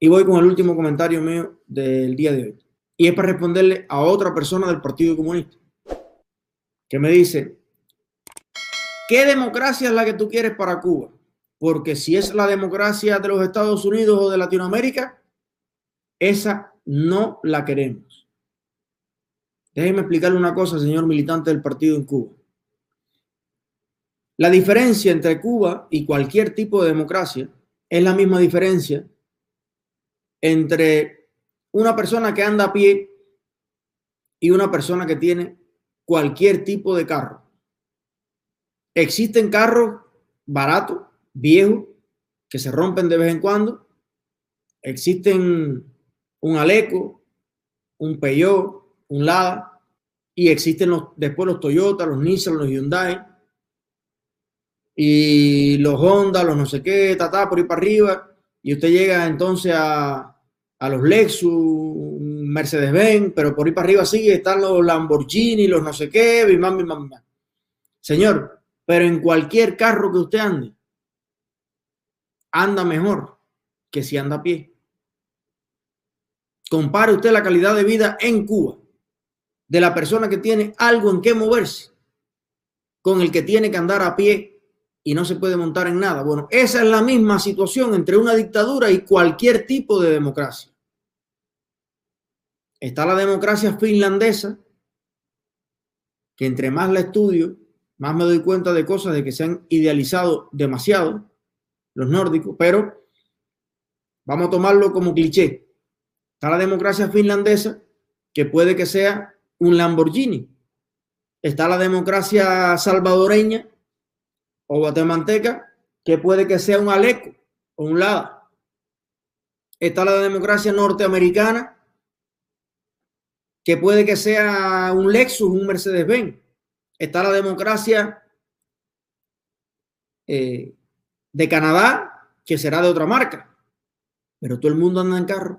Y voy con el último comentario mío del día de hoy. Y es para responderle a otra persona del Partido Comunista que me dice, ¿qué democracia es la que tú quieres para Cuba? Porque si es la democracia de los Estados Unidos o de Latinoamérica, esa no la queremos. Déjeme explicarle una cosa, señor militante del partido en Cuba. La diferencia entre Cuba y cualquier tipo de democracia es la misma diferencia entre una persona que anda a pie y una persona que tiene cualquier tipo de carro. Existen carros baratos, viejos, que se rompen de vez en cuando. Existen un Aleco, un Peugeot, un Lada, y existen después los Toyota, los Nissan, los Hyundai, y los Honda, los no sé qué, por ahí para arriba, y usted llega entonces a los Lexus, Mercedes-Benz, pero por ahí para arriba sigue, están los Lamborghini, los no sé qué, Señor, pero en cualquier carro que usted anda mejor que si anda a pie. Compare usted la calidad de vida en Cuba de la persona que tiene algo en qué moverse con el que tiene que andar a pie y no se puede montar en nada. Bueno, esa es la misma situación entre una dictadura y cualquier tipo de democracia. Está la democracia finlandesa, que entre más la estudio, más me doy cuenta de cosas de que se han idealizado demasiado los nórdicos, pero vamos a tomarlo como cliché. Está la democracia finlandesa, que puede que sea un Lamborghini. Está la democracia salvadoreña o guatemalteca, que puede que sea un Aleco o un Lada. Está la democracia norteamericana, que puede que sea un Lexus, un Mercedes-Benz. Está la democracia de Canadá, que será de otra marca. Pero todo el mundo anda en carro.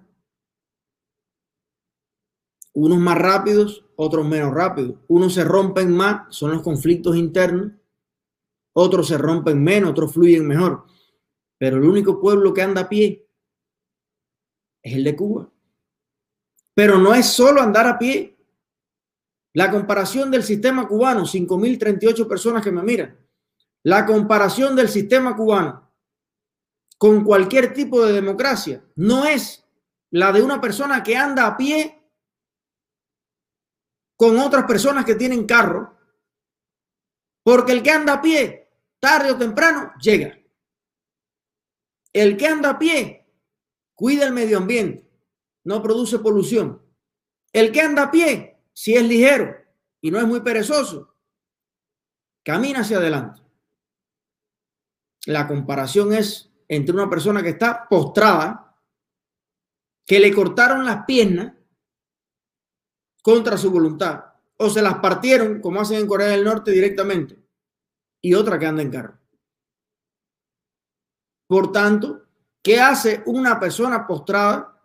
Unos más rápidos, otros menos rápidos. Unos se rompen más, son los conflictos internos. Otros se rompen menos, otros fluyen mejor. Pero el único pueblo que anda a pie es el de Cuba. Pero no es solo andar a pie. La comparación del sistema cubano, 5.038 personas que me miran. La comparación del sistema cubano con cualquier tipo de democracia no es la de una persona que anda a pie con otras personas que tienen carro, porque el que anda a pie, tarde o temprano, llega. El que anda a pie cuida el medio ambiente, no produce polución. El que anda a pie, si es ligero y no es muy perezoso, camina hacia adelante. La comparación es entre una persona que está postrada, que le cortaron las piernas contra su voluntad, o se las partieron, como hacen en Corea del Norte directamente, y otra que anda en carro. Por tanto, ¿qué hace una persona postrada?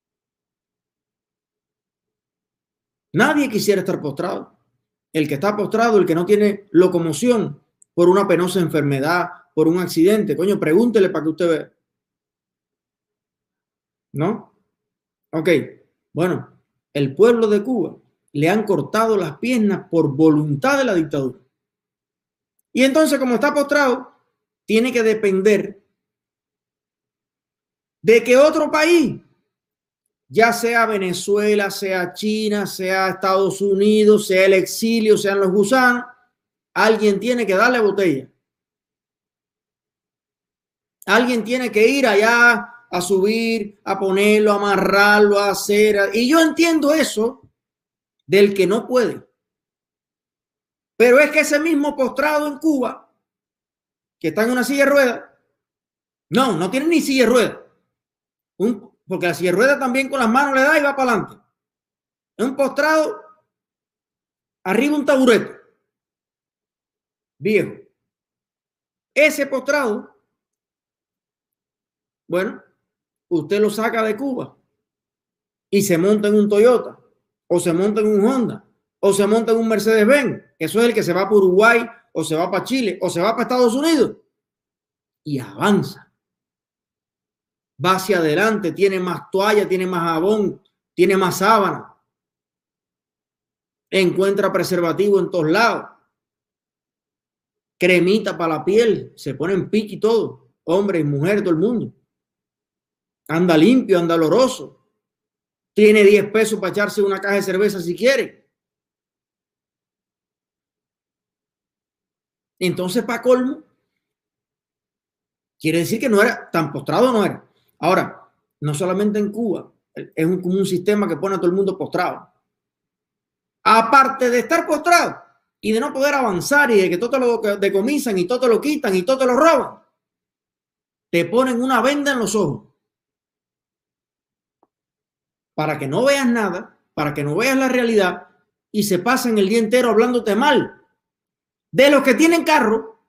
Nadie quisiera estar postrado. El que está postrado, el que no tiene locomoción por una penosa enfermedad, por un accidente, coño, pregúntele para que usted vea. ¿No? Ok, bueno, el pueblo de Cuba le han cortado las piernas por voluntad de la dictadura. Y entonces, como está postrado, tiene que depender de que otro país, ya sea Venezuela, sea China, sea Estados Unidos, sea el exilio, sean los gusanos, alguien tiene que darle botella. Alguien tiene que ir allá a subir, a ponerlo, a amarrarlo, a hacer. Y yo entiendo eso del que no puede. Pero es que ese mismo postrado en Cuba, que está en una silla de ruedas, no tiene ni silla de ruedas. Porque la silla de ruedas también con las manos le da y va para adelante. Es un postrado, arriba un taburete, viejo. Ese postrado, bueno, usted lo saca de Cuba y se monta en un Toyota, o se monta en un Honda, o se monta en un Mercedes-Benz. Eso es el que se va para Uruguay, o se va para Chile, o se va para Estados Unidos, y avanza. va hacia adelante, tiene más toalla, tiene más jabón, tiene más sábana, encuentra preservativo en todos lados, cremita para la piel, se ponen pique y todo, hombres, mujeres, todo el mundo. Anda limpio, anda oloroso. Tiene 10 pesos para echarse una caja de cerveza si quiere. Entonces, para colmo, quiere decir que no era tan postrado, no era. Ahora, no solamente en Cuba, es como un sistema que pone a todo el mundo postrado. Aparte de estar postrado y de no poder avanzar y de que todo te lo decomisan y todo te lo quitan y todo te lo roban, te ponen una venda en los ojos para que no veas nada, para que no veas la realidad y se pasen el día entero hablándote mal. De los que tienen carro,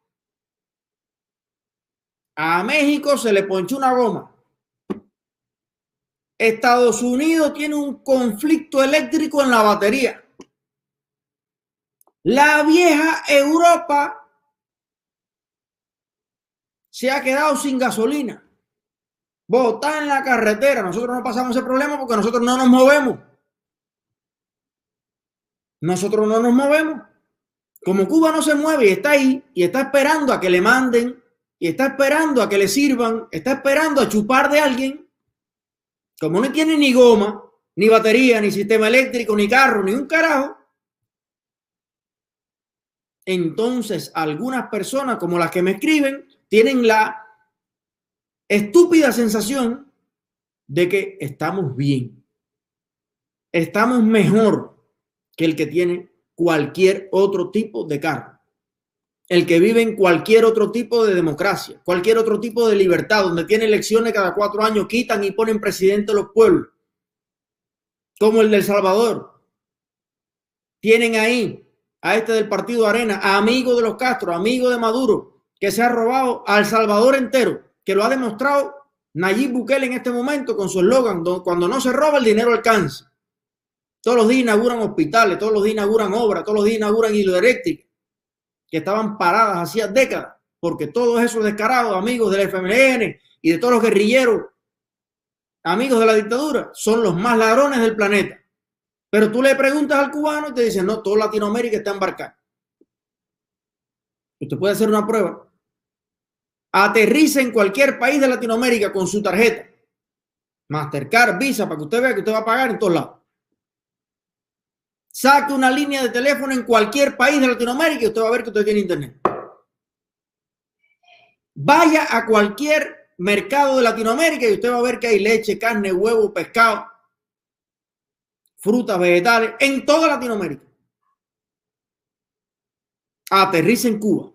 a México se le ponchó una goma. Estados Unidos tiene un conflicto eléctrico en la batería. La vieja Europa se ha quedado sin gasolina. Botada en la carretera. Nosotros no pasamos ese problema porque nosotros no nos movemos. Nosotros no nos movemos. Como Cuba no se mueve y está ahí y está esperando a que le manden y está esperando a que le sirvan, está esperando a chupar de alguien, como no tiene ni goma, ni batería, ni sistema eléctrico, ni carro, ni un carajo, entonces algunas personas como las que me escriben tienen la estúpida sensación de que estamos bien, estamos mejor que el que tiene cualquier otro tipo de carro, el que vive en cualquier otro tipo de democracia, cualquier otro tipo de libertad, donde tiene elecciones cada 4 años, quitan y ponen presidente de los pueblos, como el de El Salvador. Tienen ahí a este del Partido Arena, amigo de los Castro, amigo de Maduro, que se ha robado a El Salvador entero, que lo ha demostrado Nayib Bukele en este momento con su eslogan, cuando no se roba el dinero alcanza. Todos los días inauguran hospitales, todos los días inauguran obras, todos los días inauguran hidroeléctricas que estaban paradas hacía décadas, porque todos esos descarados, amigos del FMLN y de todos los guerrilleros, amigos de la dictadura, son los más ladrones del planeta. Pero tú le preguntas al cubano y te dicen, no, todo Latinoamérica está embarcado. Usted puede hacer una prueba. Aterriza en cualquier país de Latinoamérica con su tarjeta, Mastercard, Visa, para que usted vea que usted va a pagar en todos lados. Saque una línea de teléfono en cualquier país de Latinoamérica y usted va a ver que usted tiene internet. Vaya a cualquier mercado de Latinoamérica y usted va a ver que hay leche, carne, huevo, pescado, frutas, vegetales, en toda Latinoamérica. Aterriza en Cuba.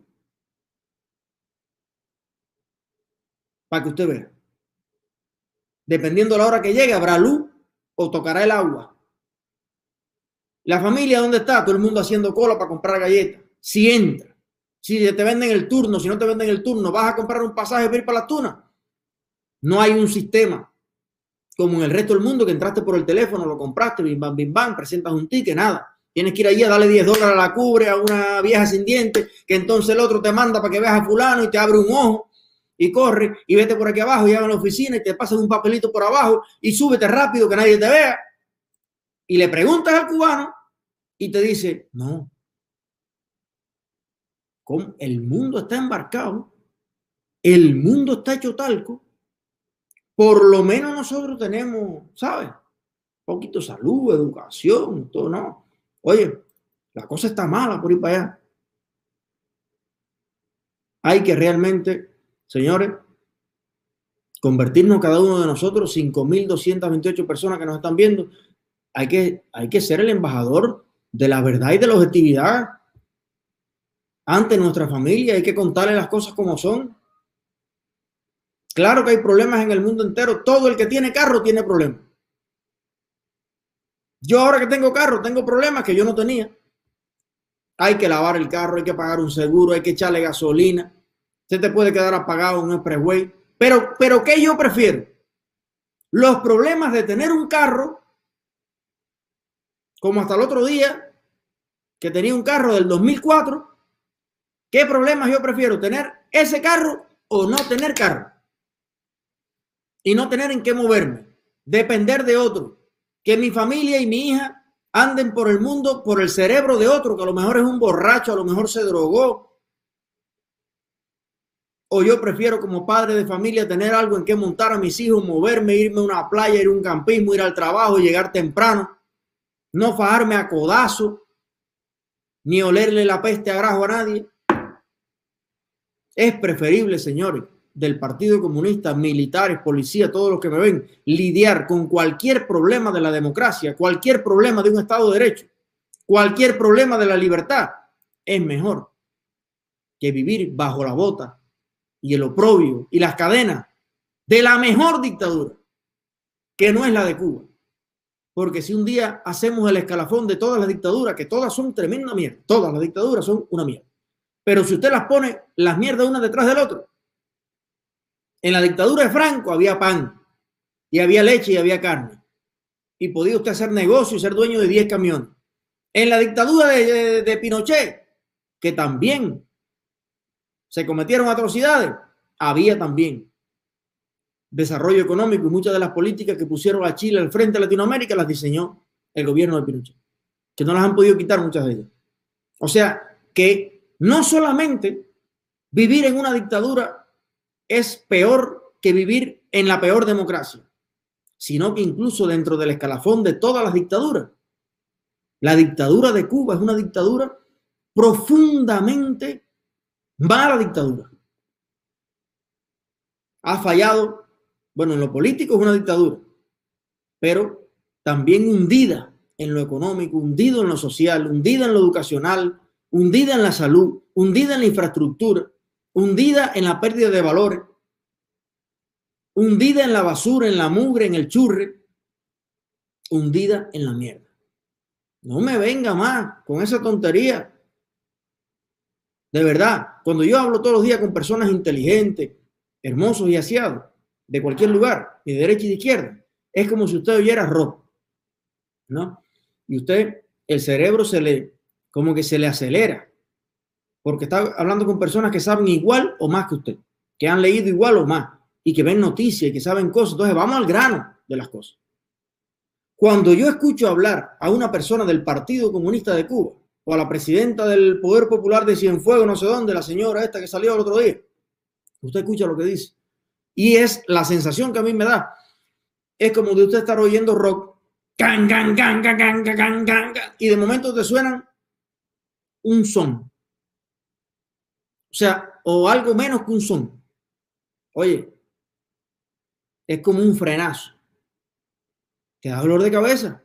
Para que usted vea. Dependiendo de la hora que llegue, habrá luz o tocará el agua. La familia, ¿dónde está? Todo el mundo haciendo cola para comprar galletas. Si entra, si te venden el turno, si no te venden el turno, vas a comprar un pasaje para ir para las tunas. No hay un sistema como en el resto del mundo que entraste por el teléfono, lo compraste, bim bam, presentas un ticket, nada. Tienes que ir allí a darle $10 a la cubre a una vieja sin dientes, que entonces el otro te manda para que veas a fulano y te abre un ojo y corre y vete por aquí abajo, llega a la oficina y te pasan un papelito por abajo y súbete rápido que nadie te vea. Y le preguntas al cubano y te dice, no, ¿cómo? El mundo está embarcado, el mundo está hecho talco, por lo menos nosotros tenemos, ¿sabes? Un poquito de salud, educación, todo, ¿no? Oye, la cosa está mala por ir para allá. Hay que realmente, señores, convertirnos cada uno de nosotros, 5.228 personas que nos están viendo, hay que ser el embajador de la verdad y de la objetividad ante nuestra familia. Hay que contarle las cosas como son. Claro que hay problemas en el mundo entero. Todo el que tiene carro tiene problemas. Yo ahora que tengo carro, tengo problemas que yo no tenía. Hay que lavar el carro, hay que pagar un seguro, hay que echarle gasolina. Se te puede quedar apagado un expressway. Pero ¿qué yo prefiero? Los problemas de tener un carro, como hasta el otro día, que tenía un carro del 2004. ¿Qué problemas yo prefiero? ¿Tener ese carro o no tener carro? y no tener en qué moverme, depender de otro, que mi familia y mi hija anden por el mundo por el cerebro de otro, que a lo mejor es un borracho, a lo mejor se drogó. O yo prefiero como padre de familia tener algo en que montar a mis hijos, moverme, irme a una playa, ir a un campismo, ir al trabajo, llegar temprano, no fajarme a codazo, ni olerle la peste a grajo a nadie. Es preferible, señores, del Partido Comunista, militares, policía, todos los que me ven, lidiar con cualquier problema de la democracia, cualquier problema de un Estado de Derecho, cualquier problema de la libertad, es mejor que vivir bajo la bota y el oprobio y las cadenas de la mejor dictadura, que no es la de Cuba. Porque si un día hacemos el escalafón de todas las dictaduras, que todas son tremenda mierda, todas las dictaduras son una mierda, pero si usted las pone las mierdas una detrás del otro, en la dictadura de Franco había pan y había leche y había carne y podía usted hacer negocio y ser dueño de 10 camiones. En la dictadura de Pinochet, que también se cometieron atrocidades, había también desarrollo económico y muchas de las políticas que pusieron a Chile al frente de Latinoamérica las diseñó el gobierno de Pinochet, que no las han podido quitar muchas de ellas. O sea, que no solamente vivir en una dictadura es peor que vivir en la peor democracia, sino que incluso dentro del escalafón de todas las dictaduras, la dictadura de Cuba es una dictadura profundamente mala dictadura. Ha fallado, bueno, en lo político es una dictadura, pero también hundida en lo económico, hundida en lo social, hundida en lo educacional, hundida en la salud, hundida en la infraestructura, hundida en la pérdida de valores, hundida en la basura, en la mugre, en el churre, hundida en la mierda. No me venga más con esa tontería. De verdad, cuando yo hablo todos los días con personas inteligentes, hermosos y aseados, de cualquier lugar, de derecha y de izquierda, es como si usted oyera rock, ¿no? Y usted, el cerebro como que se le acelera, porque está hablando con personas que saben igual o más que usted, que han leído igual o más, y que ven noticias y que saben cosas. Entonces vamos al grano de las cosas. Cuando yo escucho hablar a una persona del Partido Comunista de Cuba o a la presidenta del Poder Popular de Cienfuegos, no sé dónde, la señora esta que salió el otro día, usted escucha lo que dice y es la sensación que a mí me da. Es como de usted estar oyendo rock, can, can, can, can, can, can, can, y de momento te suenan un son. O sea, o algo menos que un son. Oye, es como un frenazo. Te da dolor de cabeza.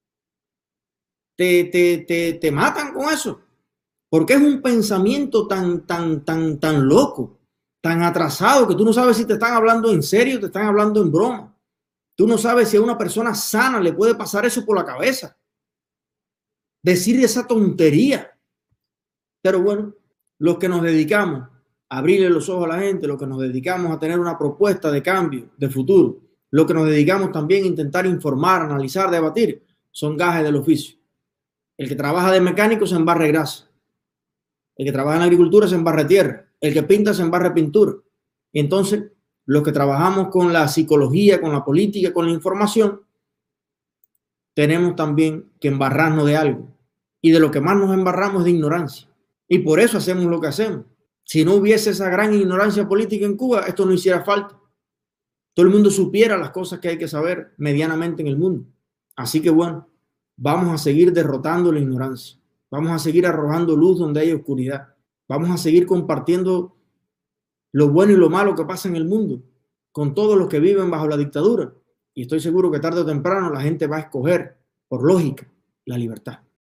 Te matan con eso. Porque es un pensamiento tan loco, tan atrasado, que tú no sabes si te están hablando en serio o te están hablando en broma. Tú no sabes si a una persona sana le puede pasar eso por la cabeza. Decir esa tontería. Pero bueno, los que nos dedicamos a abrirle los ojos a la gente, los que nos dedicamos a tener una propuesta de cambio, de futuro, los que nos dedicamos también a intentar informar, analizar, debatir, son gajes del oficio. El que trabaja de mecánico se embarra grasa. El que trabaja en la agricultura se embarra tierra. El que pinta se embarra pintura. Y entonces, los que trabajamos con la psicología, con la política, con la información, tenemos también que embarrarnos de algo. Y de lo que más nos embarramos es de ignorancia. Y por eso hacemos lo que hacemos. Si no hubiese esa gran ignorancia política en Cuba, esto no hiciera falta. Todo el mundo supiera las cosas que hay que saber medianamente en el mundo. Así que bueno, vamos a seguir derrotando la ignorancia. Vamos a seguir arrojando luz donde hay oscuridad. Vamos a seguir compartiendo lo bueno y lo malo que pasa en el mundo con todos los que viven bajo la dictadura. Y estoy seguro que tarde o temprano la gente va a escoger, por lógica, la libertad.